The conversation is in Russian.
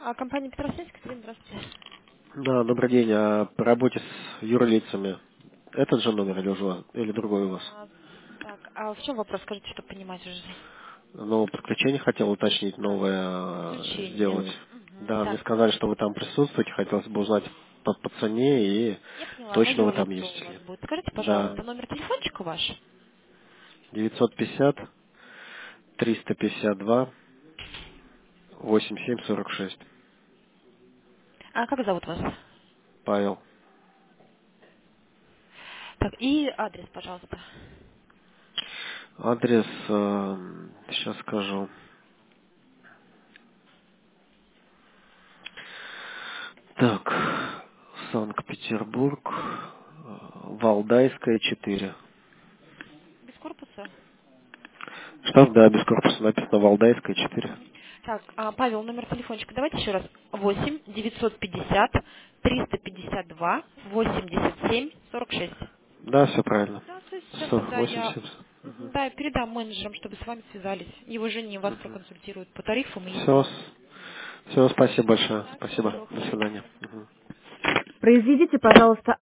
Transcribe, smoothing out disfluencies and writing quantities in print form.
Компания Петросельская, здравствуйте. Да, добрый день. А по работе с юрлицами этот же номер или уже или другой у вас? А, в чем вопрос, скажите, чтобы понимать уже? Ну, подключение хотел уточнить новое Подключение. сделать. Мгм. Да, мне Так, сказали, что вы там присутствуете, хотелось бы узнать по цене и я поняла, на точно вы там юрлицо есть у или вас нет. будет. Скажите, Да, пожалуйста, номер телефончика ваш? 950 352 8746. А как зовут вас? Павел. Так, и адрес, пожалуйста. Адрес, сейчас скажу. Так, Санкт-Петербург, Валдайская, 4. Без корпуса? Штраф, да, без корпуса написано Валдайская, 4. Мгм. Так, Павел, номер телефончика, давайте еще раз. 8 950 352 87 46. Да, все правильно. Да, то есть сейчас Все, тогда я 87. да, я передам менеджерам, чтобы с вами связались. Его жене вас Угу. проконсультируют по тарифам и Все, изменениям. все, спасибо большое. Да, всего Спасибо. доброго. До свидания. Мгм. Произведите, пожалуйста,